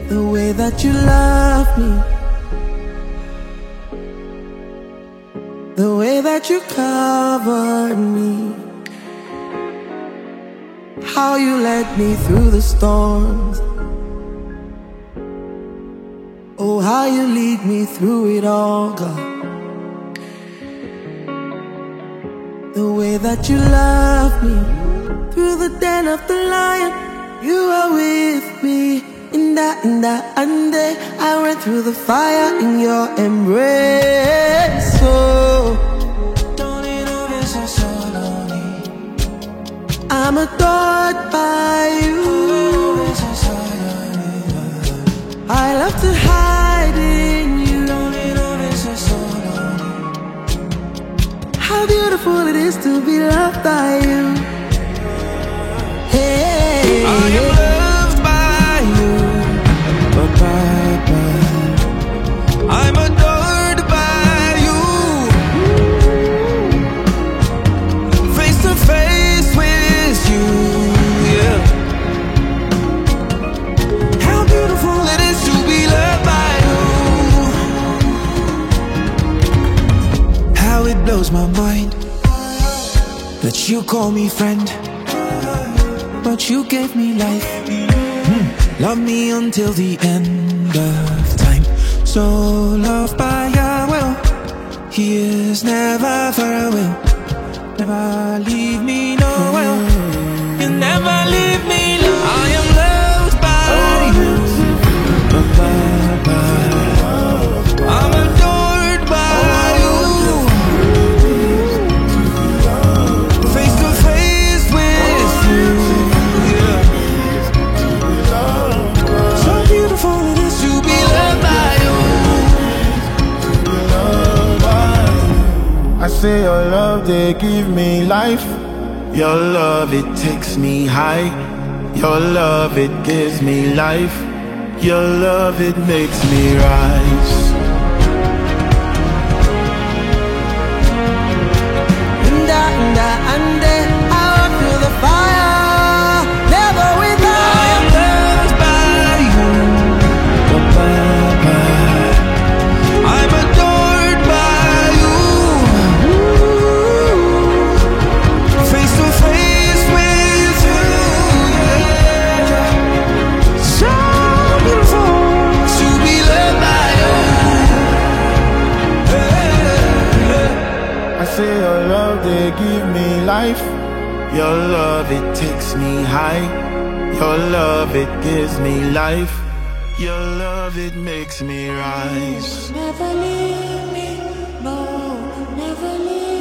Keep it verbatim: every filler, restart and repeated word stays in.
the way that you love me, the way that you covered me, how you led me through the storms, oh how you lead me through it all, God. The way that you love me, through the den of the lion, you are with me. In that, in that, and day I went through the fire in your embrace. So I'm adored by you. I love to hide in you. How beautiful it is to be loved by you. Hey, I am loved by you. Ba-ba-ba. I'm adored by you. Face to face with you, yeah. How beautiful it is to be loved by you. How it blows my mind that you call me friend, but you gave me life. mm. Love me until the end of time. So loved by Yahweh, He is never far away. Never leave me nowhere. You never leave me alone. I am loved by you. I'm adored by you. Face to face with you, yeah. So beautiful it is to be loved by you. I say your love, they give me life. Your love, it takes me high. Your love, it gives me life. Your love, it makes me rise. in that, in that, and day I went through the fire, never without. I am loved by you. Ba-ba-ba. I'm adored by you. Face to face with you, yeah. So beautiful to be loved by you. I say your love, they give me life. Your love, it takes me high. Your love, it gives me life. Your love, it makes me rise. Never leave me, no, never leave me.